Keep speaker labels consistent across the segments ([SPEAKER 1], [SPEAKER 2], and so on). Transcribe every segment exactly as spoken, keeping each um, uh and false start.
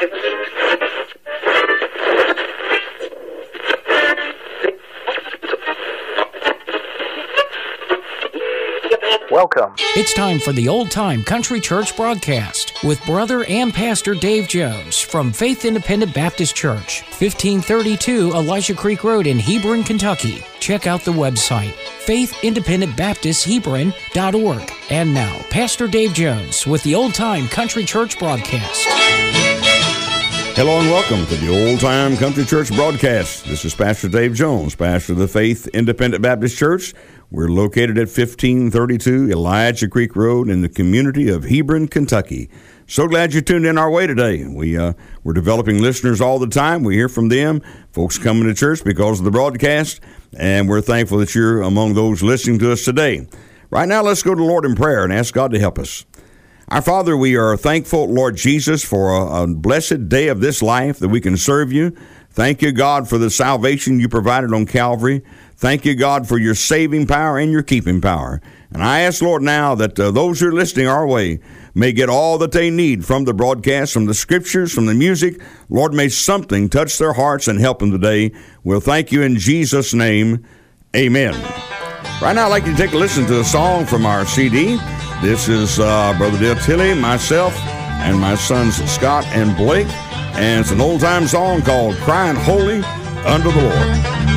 [SPEAKER 1] Welcome.
[SPEAKER 2] It's time for the Old Time Country Church broadcast with Brother and Pastor Dave Jones from Faith Independent Baptist Church, fifteen thirty-two Elijah Creek Road in Hebron, Kentucky. Check out the website, faith independent baptist hebron dot org. And now, Pastor Dave Jones with the Old Time Country Church broadcast.
[SPEAKER 3] Hello and welcome to the Old Time Country Church broadcast. This is Pastor Dave Jones, pastor of the Faith Independent Baptist Church. We're located at fifteen thirty-two Elijah Creek Road in the community of Hebron, Kentucky. So glad you tuned in our way today. We, uh, we're developing listeners all the time. We hear from them, folks coming to church because of the broadcast, and we're thankful that you're among those listening to us today. Right now, let's go to the Lord in prayer and ask God to help us. Our Father, we are thankful, Lord Jesus, for a, a blessed day of this life that we can serve you. Thank you, God, for the salvation you provided on Calvary. Thank you, God, for your saving power and your keeping power. And I ask, Lord, now that uh, those who are listening our way may get all that they need from the broadcast, from the scriptures, from the music. Lord, may something touch their hearts and help them today. We'll thank you in Jesus' name. Amen. Right now, I'd like you to take a listen to a song from our C D. This is uh, Brother Dale Tilley, myself, and my sons Scott and Blake. And it's an old-time song called Crying Holy Unto the Lord.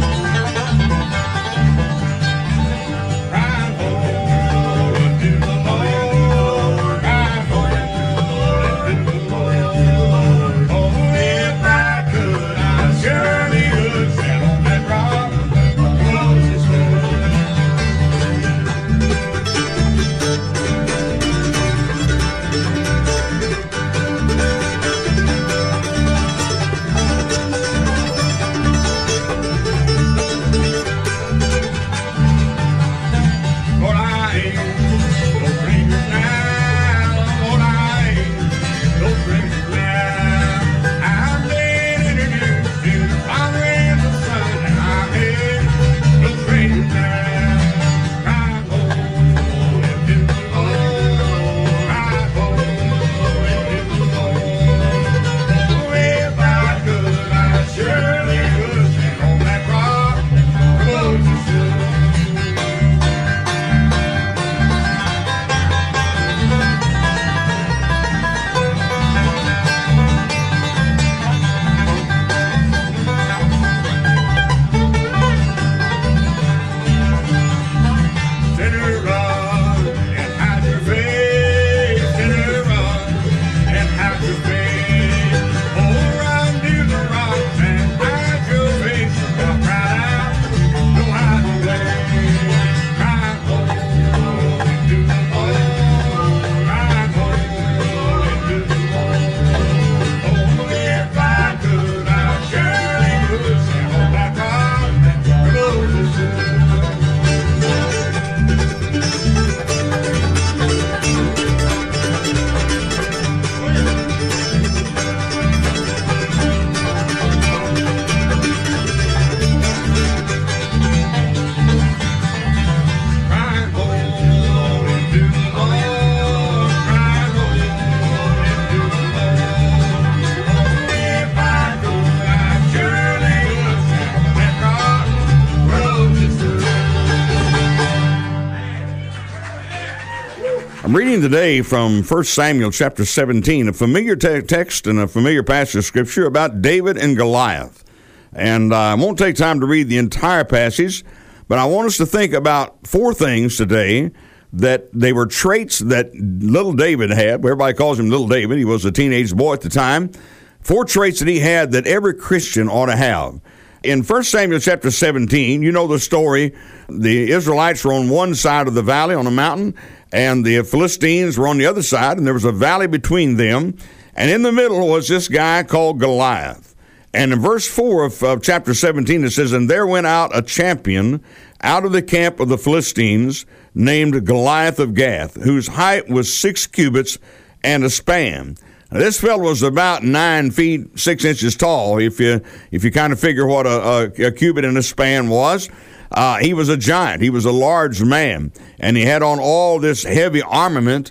[SPEAKER 3] I'm reading today from First Samuel chapter seventeen, a familiar te- text and a familiar passage of Scripture about David and Goliath. And uh, I won't take time to read the entire passage, but I want us to think about four things today that they were traits that little David had. Everybody calls him Little David. He was a teenage boy at the time. Four traits that he had that every Christian ought to have. In First Samuel chapter seventeen, you know the story. The Israelites were on one side of the valley on a mountain, and the Philistines were on the other side, and there was a valley between them. And in the middle was this guy called Goliath. And in verse four of, of chapter seventeen, it says, "And there went out a champion out of the camp of the Philistines, named Goliath of Gath, whose height was six cubits and a span." Now, this fellow was about nine feet, six inches tall, if you if you kind of figure what a, a, a cubit and a span was. Uh, he was a giant. He was a large man, and he had on all this heavy armament.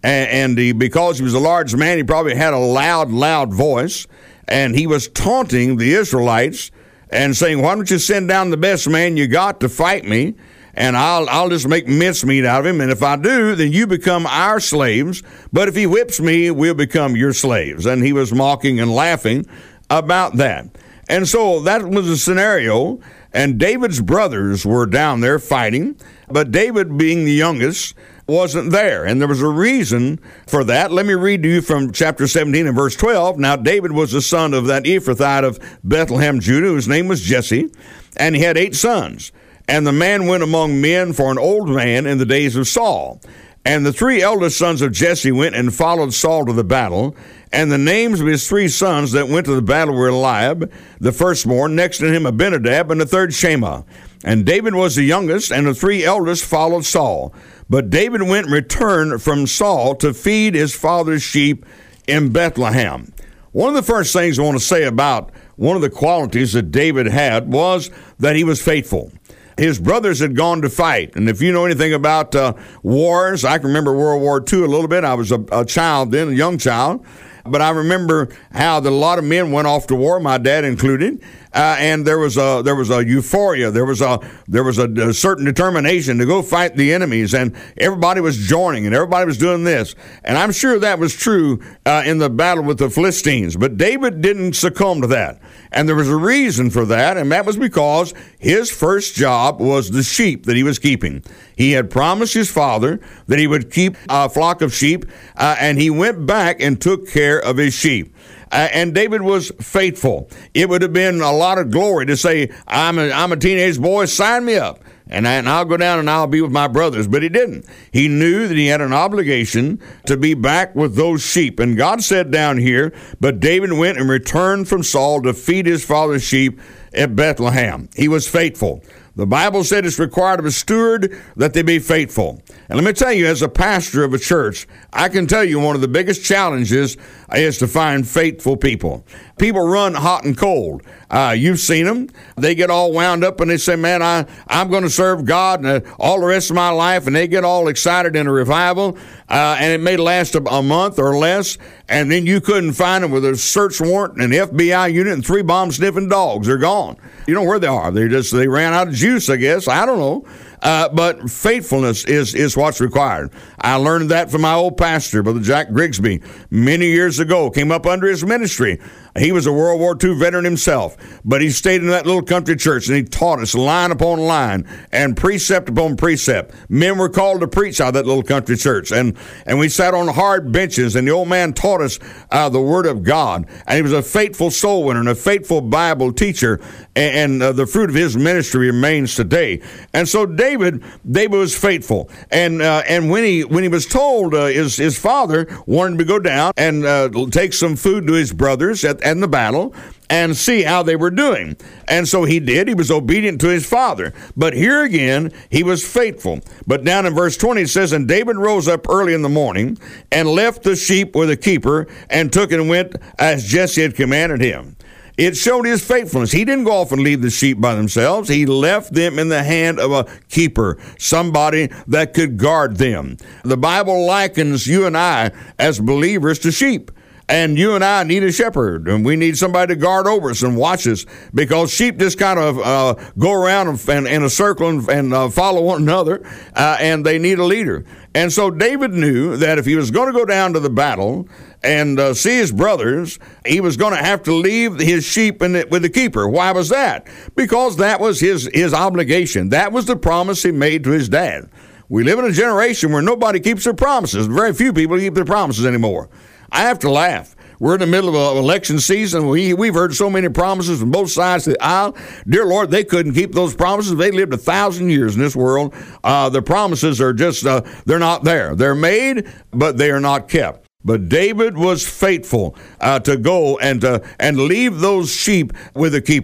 [SPEAKER 3] and, and he, because he was a large man, he probably had a loud, loud voice, and he was taunting the Israelites and saying, why don't you send down the best man you got to fight me, and I'll I'll just make mincemeat out of him, and if I do, then you become our slaves, but if he whips me, we'll become your slaves. And he was mocking and laughing about that. And so that was a scenario, and David's brothers were down there fighting, but David, being the youngest, wasn't there, and there was a reason for that. Let me read to you from chapter seventeen and verse twelve. Now David was the son of that Ephrathite of Bethlehem, Judah, whose name was Jesse, and he had eight sons. And the man went among men for an old man in the days of Saul. And the three eldest sons of Jesse went and followed Saul to the battle. And the names of his three sons that went to the battle were Eliab, the firstborn, next to him Abinadab, and the third Shema. And David was the youngest, and the three eldest followed Saul. But David went and returned from Saul to feed his father's sheep in Bethlehem. One of the first things I want to say about one of the qualities that David had was that he was faithful. His brothers had gone to fight, and if you know anything about uh, wars, I can remember World War Two a little bit. I was a, a child then, a young child, but I remember how that a lot of men went off to war, my dad included, uh, and there was a there was a euphoria, there was a there was a, a certain determination to go fight the enemies, and everybody was joining, and everybody was doing this, and I'm sure that was true uh, in the battle with the Philistines. But David didn't succumb to that, and there was a reason for that, and that was because his first job was the sheep that he was keeping. He had promised his father that he would keep a flock of sheep, uh, and he went back and took care of his sheep. Uh, and David was faithful. It would have been a lot of glory to say, I'm a, I'm a teenage boy, sign me up, and, I, and I'll go down and I'll be with my brothers. But he didn't. He knew that he had an obligation to be back with those sheep. And God said down here, but David went and returned from Saul to feed his father's sheep at Bethlehem. He was faithful. The Bible said it's required of a steward that they be faithful. And let me tell you, as a pastor of a church, I can tell you one of the biggest challenges is to find faithful people. People run hot and cold. Uh, you've seen them. They get all wound up and they say, man, I, I'm going to serve God and, uh, all the rest of my life. And they get all excited in a revival. Uh, and it may last a, a month or less. And then you couldn't find them with a search warrant and an F B I unit and three bomb-sniffing dogs. They're gone. You know where they are. They just they ran out of juice, I guess. I don't know. Uh, but faithfulness is, is what's required. I learned that from my old pastor, Brother Jack Grigsby, many years ago. Came up under his ministry. He was a World War Two veteran himself, but he stayed in that little country church, and he taught us line upon line and precept upon precept. Men were called to preach out of that little country church, and, and we sat on hard benches, and the old man taught us uh, the Word of God, and he was a faithful soul winner and a faithful Bible teacher, and, and uh, the fruit of his ministry remains today. And so David, David was faithful, and uh, and when he when he was told uh, his his father wanted him to go down and uh, take some food to his brothers at, at the battle and see how they were doing, and so he did. He was obedient to his father, but here again he was faithful. But down in verse twenty it says, and David rose up early in the morning and left the sheep with a keeper and took and went as Jesse had commanded him. It showed his faithfulness. He didn't go off and leave the sheep by themselves. He left them in the hand of a keeper, somebody that could guard them. The Bible likens you and I as believers to sheep. And you and I need a shepherd, and we need somebody to guard over us and watch us, because sheep just kind of uh, go around and, and, in a circle and, and uh, follow one another, uh, and they need a leader. And so David knew that if he was going to go down to the battle and uh, see his brothers, he was going to have to leave his sheep in the, with the keeper. Why was that? Because that was his, his obligation. That was the promise he made to his dad. We live in a generation where nobody keeps their promises. Very few people keep their promises anymore. I have to laugh. We're in the middle of an election season. We, we've heard so many promises from both sides of the aisle. Dear Lord, they couldn't keep those promises. They lived a thousand years in this world. Uh, the promises are just, uh, they're not there. They're made, but they are not kept. But David was faithful uh, to go and uh, and leave those sheep with a keeper.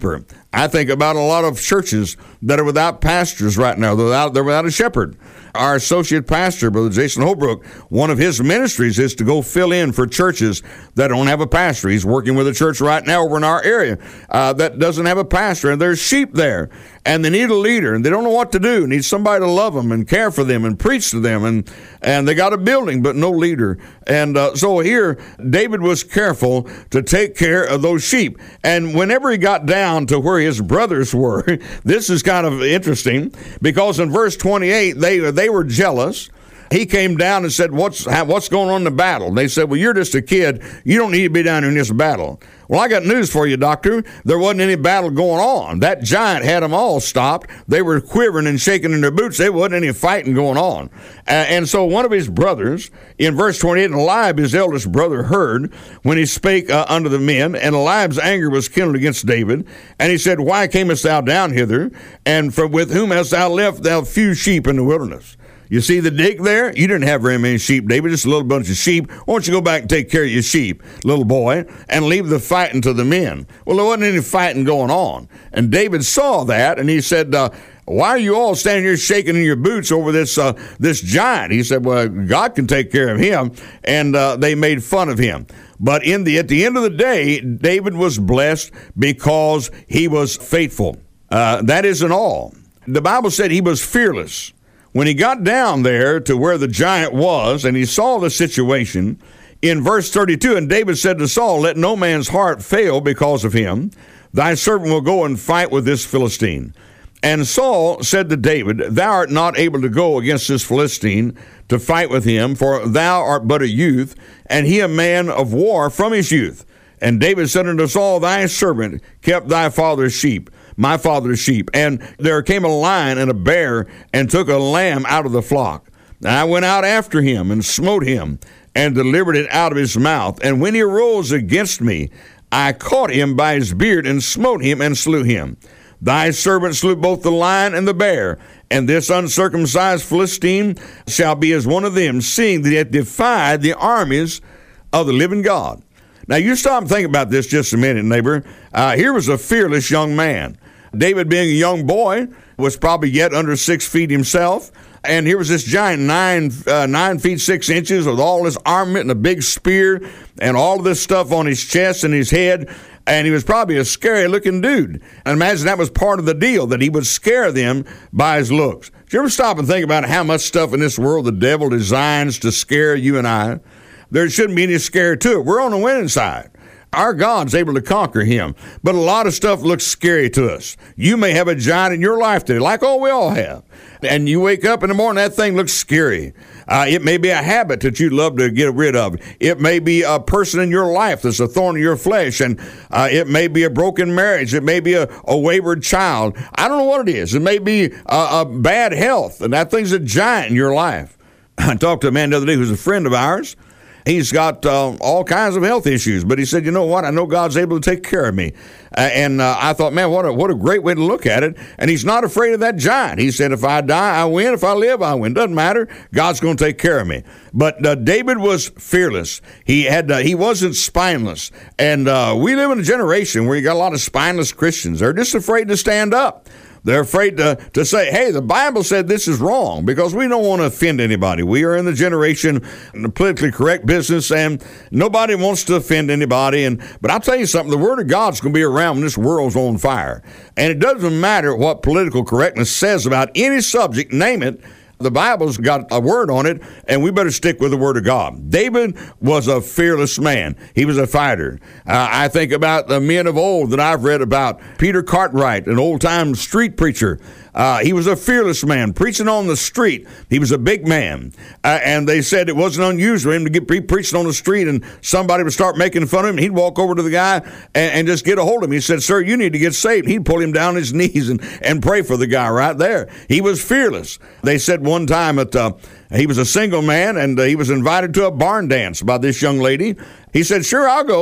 [SPEAKER 3] I think about a lot of churches that are without pastors right now. They're without, they're without a shepherd. Our associate pastor, Brother Jason Holbrook, one of his ministries is to go fill in for churches that don't have a pastor. He's working with a church right now over in our area uh, that doesn't have a pastor, and there's sheep there, and they need a leader, and they don't know what to do. Need somebody to love them and care for them and preach to them, and and they got a building but no leader. And uh, so here, David was careful to take care of those sheep. And whenever he got down to where his brothers were, this is kind of interesting, because in verse twenty-eight, they they were jealous. He came down and said, what's what's going on in the battle? They said, well, you're just a kid. You don't need to be down in this battle. Well, I got news for you, doctor. There wasn't any battle going on. That giant had them all stopped. They were quivering and shaking in their boots. There wasn't any fighting going on. Uh, and so one of his brothers, in verse twenty-eight, and Eliab, his eldest brother, heard when he spake uh, unto the men, and Eliab's anger was kindled against David. And he said, why camest thou down hither? And from with whom hast thou left thou few sheep in the wilderness? You see the dig there? You didn't have very many sheep, David, just a little bunch of sheep. Why don't you go back and take care of your sheep, little boy, and leave the fighting to the men? Well, there wasn't any fighting going on. And David saw that, and he said, uh, why are you all standing here shaking in your boots over this uh, this giant? He said, well, God can take care of him. And uh, they made fun of him. But in the at the end of the day, David was blessed because he was faithful. Uh, that isn't all. The Bible said he was fearless. When he got down there to where the giant was and he saw the situation, in verse thirty-two, and David said to Saul, let no man's heart fail because of him. Thy servant will go and fight with this Philistine. And Saul said to David, thou art not able to go against this Philistine to fight with him, for thou art but a youth, and he a man of war from his youth. And David said unto Saul, thy servant kept thy father's sheep, my father's sheep. And there came a lion and a bear, and took a lamb out of the flock. And I went out after him, and smote him, and delivered it out of his mouth. And when he arose against me, I caught him by his beard, and smote him, and slew him. Thy servant slew both the lion and the bear, and this uncircumcised Philistine shall be as one of them, seeing that he hath defied the armies of the living God. Now, you stop and think about this just a minute, neighbor. Uh, here was a fearless young man. David, being a young boy, was probably yet under six feet himself. And here was this giant, nine uh, nine feet, six inches, with all his armament and a big spear and all of this stuff on his chest and his head. And he was probably a scary-looking dude. And imagine that was part of the deal, that he would scare them by his looks. Did you ever stop and think about how much stuff in this world the devil designs to scare you and I? There shouldn't be any scare to it. We're on the winning side. Our God's able to conquer him. But a lot of stuff looks scary to us. You may have a giant in your life today, like all we all have. And you wake up in the morning, that thing looks scary. Uh, it may be a habit that you'd love to get rid of. It may be a person in your life that's a thorn in your flesh. And uh, it may be a broken marriage. It may be a, a wayward child. I don't know what it is. It may be a, a bad health. And that thing's a giant in your life. I talked to a man the other day who's a friend of ours. He's got uh, all kinds of health issues, but he said, you know what, I know God's able to take care of me. Uh, and uh, I thought, man, what a, what a great way to look at it. And he's not afraid of that giant. He said, if I die, I win. If I live, I win. Doesn't matter. God's going to take care of me. But uh, David was fearless. He had uh, he wasn't spineless. And uh, we live in a generation where you got a lot of spineless Christians. They're just afraid to stand up. They're afraid to, to say, hey, the Bible said this is wrong, because we don't want to offend anybody. We are in the generation, in the politically correct business, and nobody wants to offend anybody. And But I'll tell you something, the Word of God's going to be around when this world's on fire. And it doesn't matter what political correctness says about any subject, name it. The Bible's got a word on it, and we better stick with the Word of God. David was a fearless man. He was a fighter. Uh, I think about the men of old that I've read about. Peter Cartwright, an old-time street preacher. Uh, he was a fearless man, preaching on the street. He was a big man. Uh, and they said it wasn't unusual for him to get, be preaching on the street, and somebody would start making fun of him. He'd walk over to the guy and, and just get a hold of him. He said, sir, you need to get saved. He'd pull him down on his knees and, and pray for the guy right there. He was fearless. They said one time that uh, he was a single man, and uh, he was invited to a barn dance by this young lady. He said, sure, I'll go.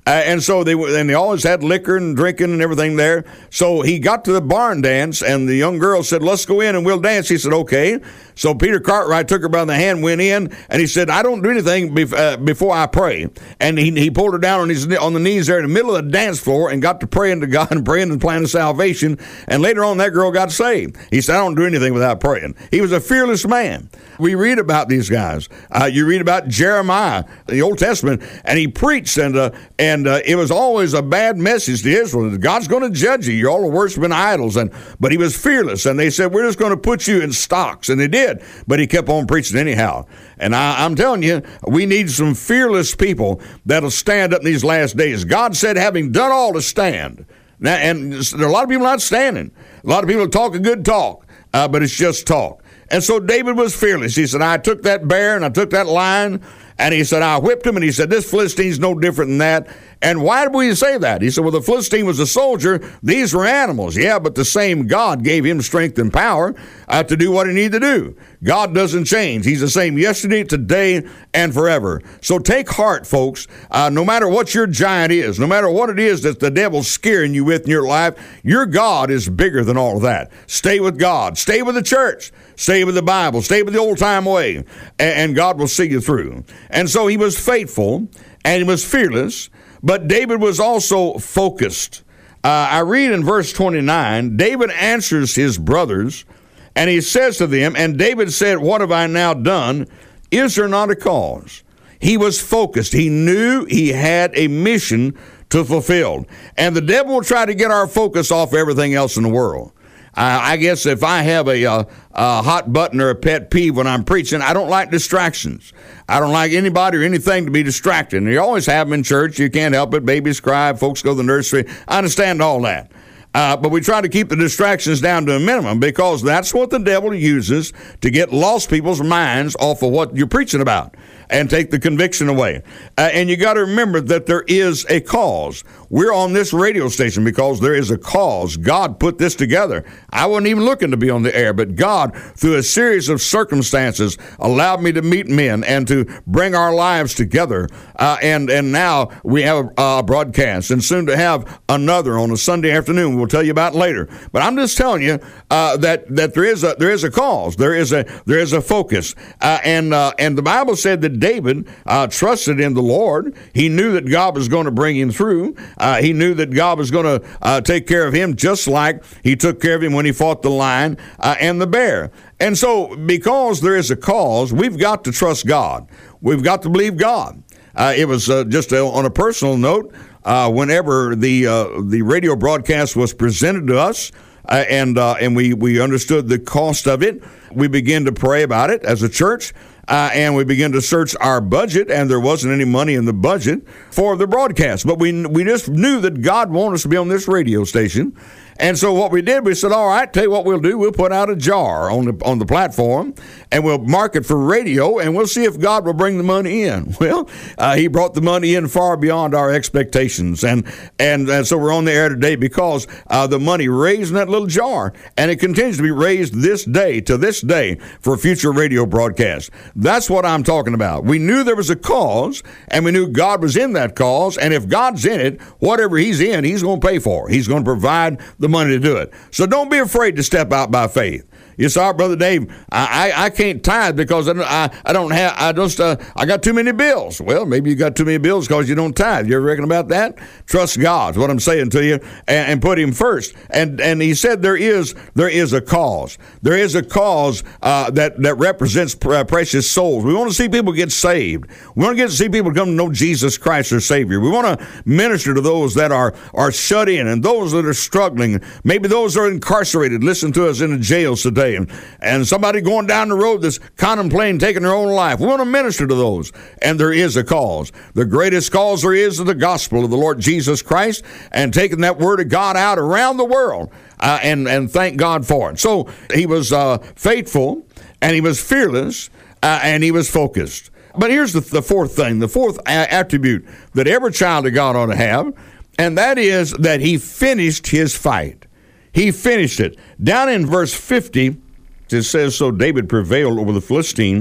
[SPEAKER 3] Uh, and so they and they always had liquor and drinking and everything there. So he got to the barn dance, and the young girl said, let's go in and we'll dance. He said, okay. So Peter Cartwright took her by the hand, went in, and he said, I don't do anything bef- uh, before I pray. And he he pulled her down on his on the knees there in the middle of the dance floor and got to praying to God and praying and plan of salvation. And later on, that girl got saved. He said, I don't do anything without praying. He was a fearless man. We read about these guys. Uh, you read about Jeremiah, the Old Testament, and he preached, and uh, and uh, it was always a bad message to Israel. God's going to judge you. You're all worshiping idols. And but he was fearless, and they said, we're just going to put you in stocks. And they did, but he kept on preaching anyhow. And I, I'm telling you, we need some fearless people that'll stand up in these last days. God said, having done all to stand. Now, and there are a lot of people not standing. A lot of people talk a good talk, uh, but it's just talk. And so David was fearless. He said, I took that bear and I took that lion, and he said, I whipped him, and he said, this Philistine's no different than that. And why did we say that? He said, well, the Philistine was a soldier. These were animals. Yeah, but the same God gave him strength and power uh, to do what he needed to do. God doesn't change. He's the same yesterday, today, and forever. So take heart, folks. Uh, no matter what your giant is, no matter what it is that the devil's scaring you with in your life, your God is bigger than all of that. Stay with God. Stay with the church. Stay with the Bible. Stay with the old-time way, and, and God will see you through. And so he was faithful, and he was fearless, but David was also focused. Uh, I read in verse twenty-nine, David answers his brothers, and he says to them, and David said, what have I now done? Is there not a cause? He was focused. He knew he had a mission to fulfill. And the devil will try to get our focus off everything else in the world. Uh, I guess if I have a, uh, a hot button or a pet peeve when I'm preaching, I don't like distractions. I don't like anybody or anything to be distracted. And you always have them in church. You can't help it. Babies cry. Folks go to the nursery. I understand all that. Uh, but we try to keep the distractions down to a minimum, because that's what the devil uses to get lost people's minds off of what you're preaching about and take the conviction away. Uh, and you got to remember that there is a cause. We're on this radio station because there is a cause. God put this together. I wasn't even looking to be on the air, but God, through a series of circumstances, allowed me to meet men and to bring our lives together. Uh, and, and now we have a broadcast, and soon to have another on a Sunday afternoon. We'll tell you about it later. But I'm just telling you uh, that that there is a there is a cause. There is a there is a focus. Uh, and uh, and the Bible said that David uh, trusted in the Lord. He knew that God was going to bring him through. Uh, he knew that God was going to uh, take care of him, just like he took care of him when he fought the lion uh, and the bear. And so, because there is a cause, we've got to trust God. We've got to believe God. Uh, it was uh, just a, on a personal note. Uh, whenever the uh, the radio broadcast was presented to us, uh, and uh, and we, we understood the cost of it, we began to pray about it as a church, uh, and we began to search our budget, and there wasn't any money in the budget for the broadcast. But we we just knew that God wanted us to be on this radio station. And so what we did, we said, all right, tell you what we'll do. We'll put out a jar on the on the platform, and we'll mark it for radio, and we'll see if God will bring the money in. Well, uh, he brought the money in far beyond our expectations. And and, and so we're on the air today because uh, the money raised in that little jar, and it continues to be raised this day, to this day, for future radio broadcasts. That's what I'm talking about. We knew there was a cause, and we knew God was in that cause, and if God's in it, whatever he's in, he's going to pay for. He's going to provide the money to do it. So don't be afraid to step out by faith. You say, oh, Brother Dave, I, I, I can't tithe because I don't, I, I don't have, I just, uh, I got too many bills. Well, maybe you got too many bills because you don't tithe. You ever reckon about that? Trust God is what I'm saying to you, and, and put him first. And and he said there is there is a cause. There is a cause uh, that, that represents pr- precious souls. We want to see people get saved. We want to get to see people come to know Jesus Christ, their Savior. We want to minister to those that are, are shut in and those that are struggling. Maybe those that are incarcerated. Listen to us in the jails today. And, and somebody going down the road that's contemplating taking their own life. We want to minister to those. And there is a cause. The greatest cause there is of the gospel of the Lord Jesus Christ, and taking that word of God out around the world. Uh, and, and thank God for it. So he was uh, faithful, and he was fearless, uh, and he was focused. But here's the, the fourth thing, the fourth a- attribute that every child of God ought to have, and that is that he finished his fight. He finished it. Down in verse fifty, it says, so David prevailed over the Philistine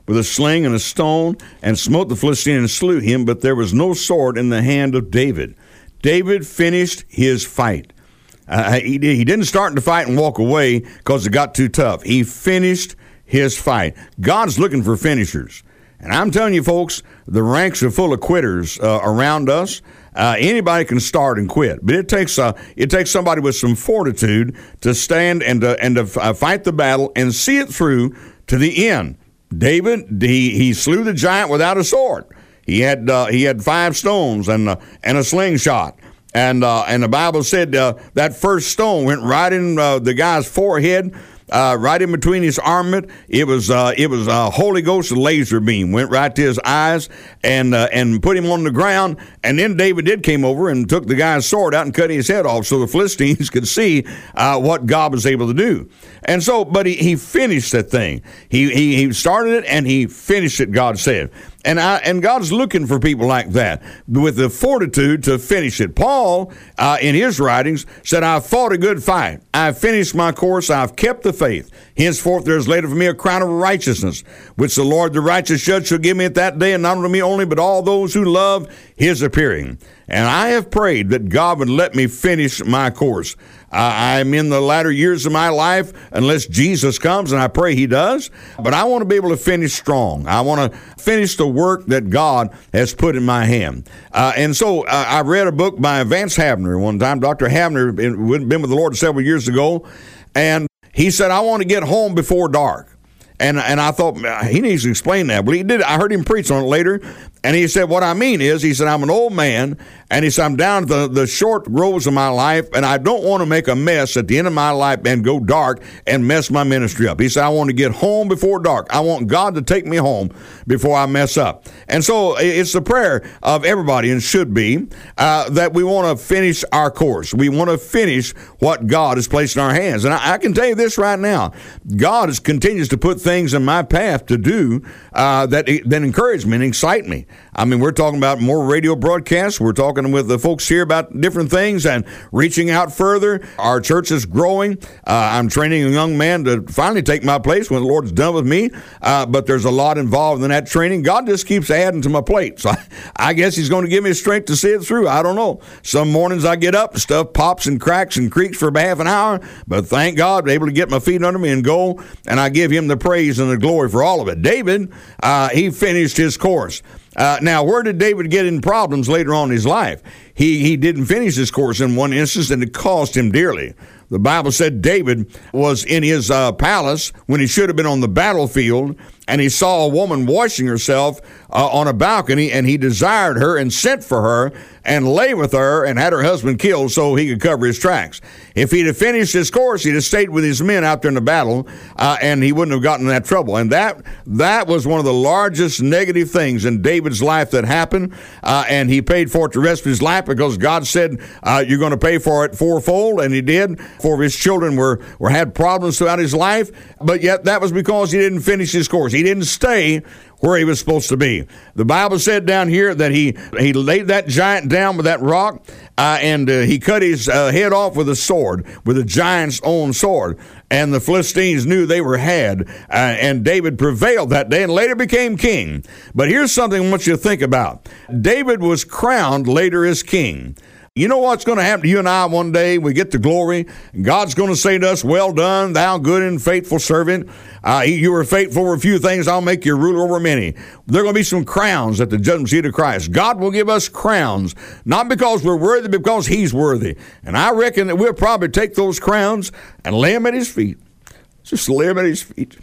[SPEAKER 3] with a sling and a stone, and smote the Philistine and slew him, but there was no sword in the hand of David. David finished his fight. Uh, he, he didn't start the fight and walk away because it got too tough. He finished his fight. God's looking for finishers. And I'm telling you, folks, the ranks are full of quitters uh, around us. Uh, anybody can start and quit, but it takes uh, it takes somebody with some fortitude to stand and to, and to uh, fight the battle and see it through to the end. David, he, he slew the giant without a sword. He had uh, he had five stones and uh, and a slingshot. And uh, and the Bible said uh, that first stone went right in uh, the guy's forehead, uh, right in between his armpit. It was uh, it was a Holy Ghost laser beam went right to his eyes and uh, and put him on the ground. And then David did came over and took the guy's sword out and cut his head off, so the Philistines could see uh, what God was able to do. And so, but he, he finished that thing. He, he he started it and he finished it. God said. And I, and God's looking for people like that with the fortitude to finish it. Paul, uh, in his writings, said, "I've fought a good fight. I've finished my course. I've kept the faith. Henceforth there is laid up for me a crown of righteousness, which the Lord, the righteous judge, shall give me at that day, and not unto me only, but all those who love his appearing." And I have prayed that God would let me finish my course. Uh, I'm in the latter years of my life, unless Jesus comes, and I pray he does. But I want to be able to finish strong. I want to finish the work that God has put in my hand. Uh, and so uh, I read a book by Vance Havner one time. Doctor Havner had been with the Lord several years ago, and he said, "I want to get home before dark." And and I thought, he needs to explain that. Well, he did. I heard him preach on it later. And he said, what I mean is, he said, I'm an old man, and he said, I'm down to the, the short rows of my life, and I don't want to make a mess at the end of my life and go dark and mess my ministry up. He said, I want to get home before dark. I want God to take me home before I mess up. And so it's the prayer of everybody, and should be, uh, that we want to finish our course. We want to finish what God has placed in our hands. And I, I can tell you this right now, God is, continues to put things in my path to do uh, that, that encourage me and excite me. I mean, we're talking about more radio broadcasts. We're talking with the folks here about different things and reaching out further. Our church is growing. Uh, I'm training a young man to finally take my place when the Lord's done with me. Uh, but there's a lot involved in that training. God just keeps adding to my plate. So I, I guess he's going to give me strength to see it through. I don't know. Some mornings I get up, stuff pops and cracks and creaks for half an hour. But thank God, I'm able to get my feet under me and go. And I give him the praise and the glory for all of it. David, uh, he finished his course. Uh, now, where did David get in problems later on in his life? He he didn't finish his course in one instance, and it cost him dearly. The Bible said David was in his uh, palace when he should have been on the battlefield, and he saw a woman washing herself uh, on a balcony, and he desired her and sent for her and lay with her and had her husband killed so he could cover his tracks. If he'd have finished his course, he'd have stayed with his men out there in the battle, uh, and he wouldn't have gotten in that trouble. And that that was one of the largest negative things in David's life that happened, uh, and he paid for it the rest of his life because God said, uh, you're going to pay for it fourfold, and he did. Four of his children were, were had problems throughout his life, but yet that was because he didn't finish his course. He didn't stay where he was supposed to be. The Bible said down here that he, he laid that giant down with that rock, uh, and uh, he cut his uh, head off with a sword, with a giant's own sword. And the Philistines knew they were had, uh, and David prevailed that day and later became king. But here's something I want you to think about. David was crowned later as king. You know what's going to happen to you and I one day? We get to glory. God's going to say to us, well done, thou good and faithful servant. Uh, you were faithful over a few things. I'll make you ruler over many. There are going to be some crowns at the judgment seat of Christ. God will give us crowns, not because we're worthy, but because he's worthy. And I reckon that we'll probably take those crowns and lay them at his feet. Just lay them at his feet.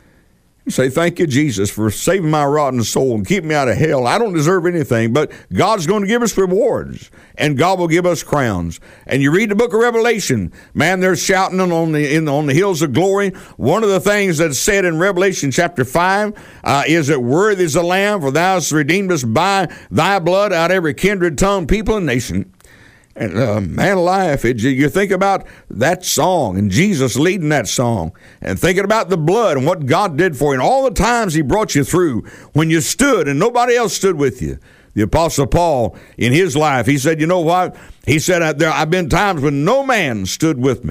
[SPEAKER 3] Say, thank you, Jesus, for saving my rotten soul and keeping me out of hell. I don't deserve anything, but God's going to give us rewards, and God will give us crowns. And you read the book of Revelation, man, they're shouting on the in, on the hills of glory. One of the things that's said in Revelation chapter five uh, is that worthy is the Lamb, for thou hast redeemed us by thy blood out of every kindred, tongue, people, and nation. And uh, man alive, it, you think about that song and Jesus leading that song and thinking about the blood and what God did for you and all the times he brought you through when you stood and nobody else stood with you. The Apostle Paul, in his life, he said, you know what? He said, there I've been times when no man stood with me.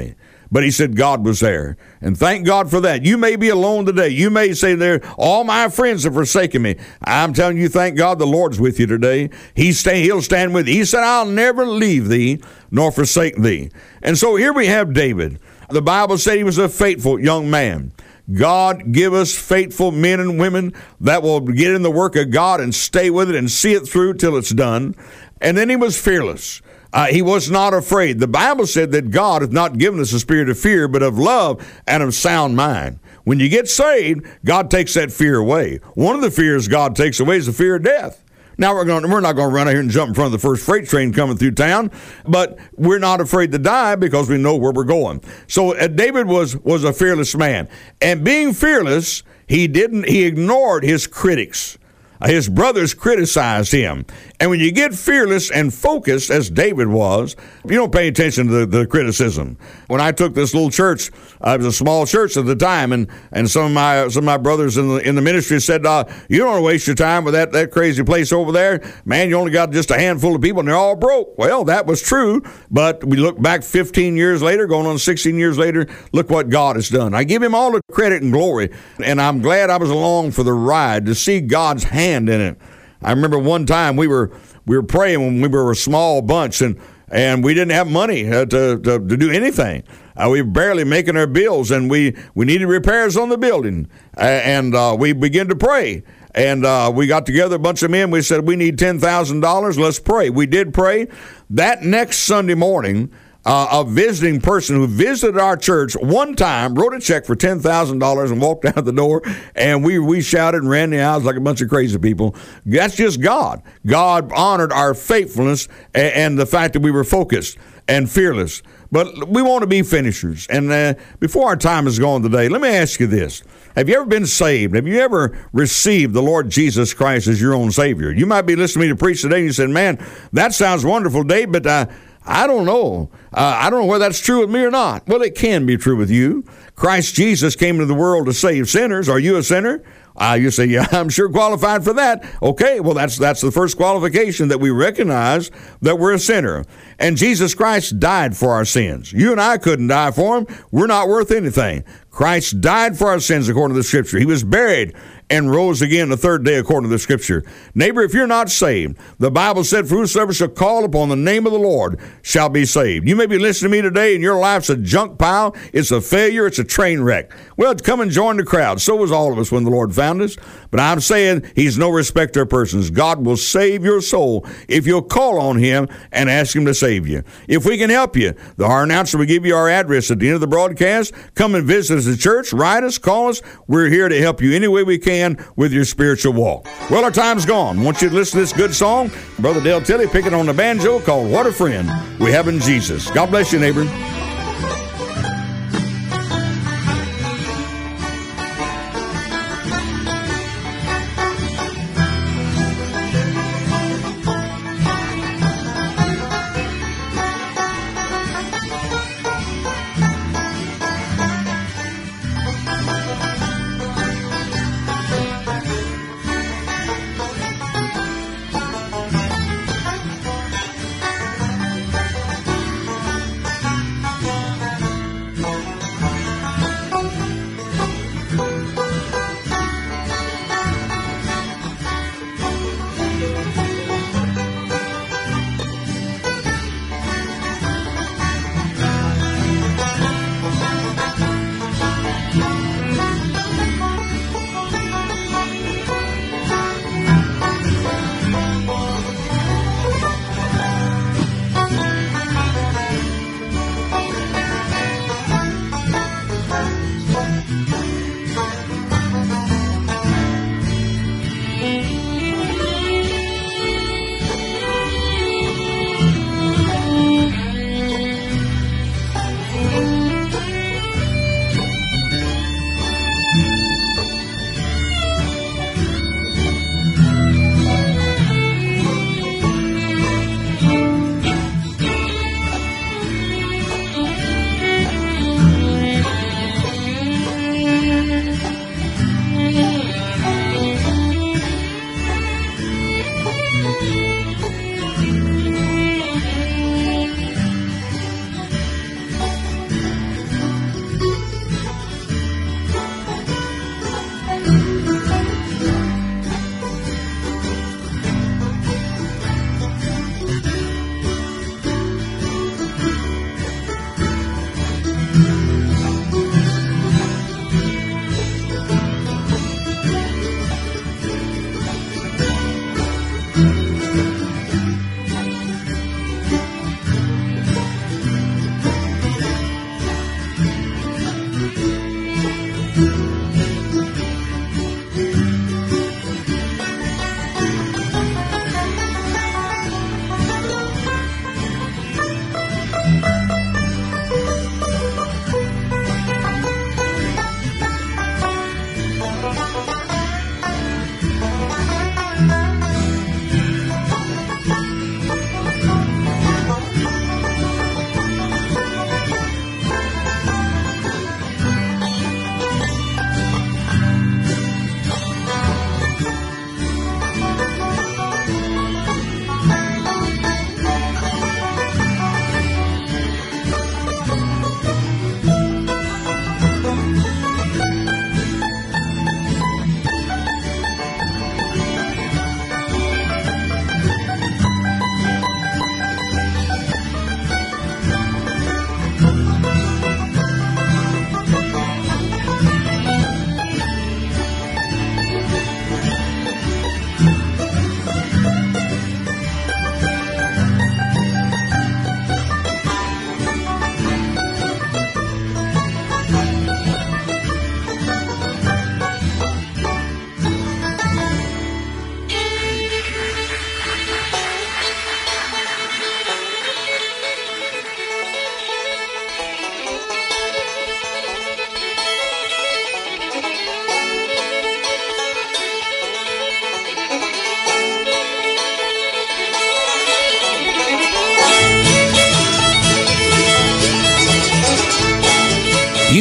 [SPEAKER 3] but he said God was there. And thank God for that. You may be alone today. You may say there, all my friends have forsaken me. I'm telling you, thank God the Lord's with you today. He stay, he'll stand with you. He said, I'll never leave thee nor forsake thee. And so here we have David. The Bible said he was a faithful young man. God give us faithful men and women that will get in the work of God and stay with it and see it through till it's done. And then he was fearless. Uh, he was not afraid. The Bible said that God hath not given us a spirit of fear, but of love and of sound mind. When you get saved, God takes that fear away. One of the fears God takes away is the fear of death. Now, we're going, we're not going to run out here and jump in front of the first freight train coming through town, but we're not afraid to die because we know where we're going. So uh, David was, was a fearless man. And being fearless, he didn't, he ignored his critics. His brothers criticized him. And when you get fearless and focused, as David was, you don't pay attention to the, the criticism. When I took this little church, uh, it was a small church at the time, and, and some of my some of my brothers in the in the ministry said, uh, you don't want to waste your time with that, that crazy place over there. Man, you only got just a handful of people, and they're all broke. Well, that was true, but we look back fifteen years later, going on sixteen years later, look what God has done. I give him all the credit and glory, and I'm glad I was along for the ride to see God's hand in it. I remember one time we were we were praying when we were a small bunch, and and we didn't have money uh, to, to to do anything. Uh, we were barely making our bills, and we we needed repairs on the building, uh, and uh, we began to pray. And uh, we got together a bunch of men. We said, we need ten thousand dollars. Let's pray. We did pray. That next Sunday morning, Uh, a visiting person who visited our church one time wrote a check for ten thousand dollars and walked out the door, and we, we shouted and ran the aisles like a bunch of crazy people. That's just God. God honored our faithfulness and, and the fact that we were focused and fearless. But we want to be finishers. And uh, before our time is gone today, let me ask you this. Have you ever been saved? Have you ever received the Lord Jesus Christ as your own Savior? You might be listening to me to preach today and you said, man, that sounds wonderful, Dave, but uh, I don't know. Uh, I don't know whether that's true with me or not. Well, it can be true with you. Christ Jesus came into the world to save sinners. Are you a sinner? Uh, you say, yeah, I'm sure qualified for that. Okay, well, that's that's the first qualification, that we recognize that we're a sinner. And Jesus Christ died for our sins. You and I couldn't die for him. We're not worth anything. Christ died for our sins according to the Scripture. He was buried and rose again the third day according to the Scripture. Neighbor, if you're not saved, the Bible said, for whosoever shall call upon the name of the Lord shall be saved. You may be listening to me today and your life's a junk pile. It's a failure. It's a train wreck. Well, come and join the crowd. So was all of us when the Lord found us. But I'm saying he's no respecter of persons. God will save your soul if you'll call on him and ask him to save you. If we can help you, the our announcer will give you our address at the end of the broadcast. Come and visit us at church. Write us. Call us. We're here to help you any way we can with your spiritual walk. Well, our time's gone. I want you to listen to this good song. Brother Dale Tilley picking on the banjo called What a Friend We Have in Jesus. God bless you, neighbor.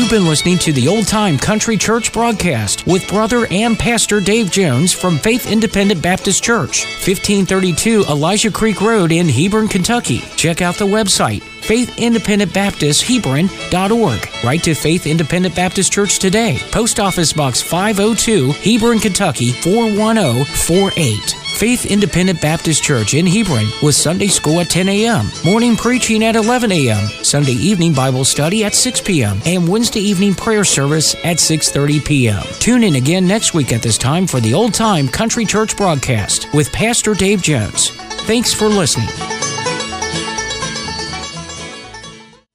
[SPEAKER 2] You've been listening to the Old Time Country Church broadcast with Brother and Pastor Dave Jones from Faith Independent Baptist Church, fifteen thirty-two Elijah Creek Road in Hebron, Kentucky. Check out the website, faith independent baptist hebron dot org. Write to Faith Independent Baptist Church today. Post Office Box five oh two, Hebron, Kentucky four one oh four eight. Faith Independent Baptist Church in Hebron with Sunday school at ten a.m., morning preaching at eleven a.m., Sunday evening Bible study at six p.m., and Wednesday evening prayer service at six thirty p.m. Tune in again next week at this time for the Old Time Country Church broadcast with Pastor Dave Jones. Thanks for listening.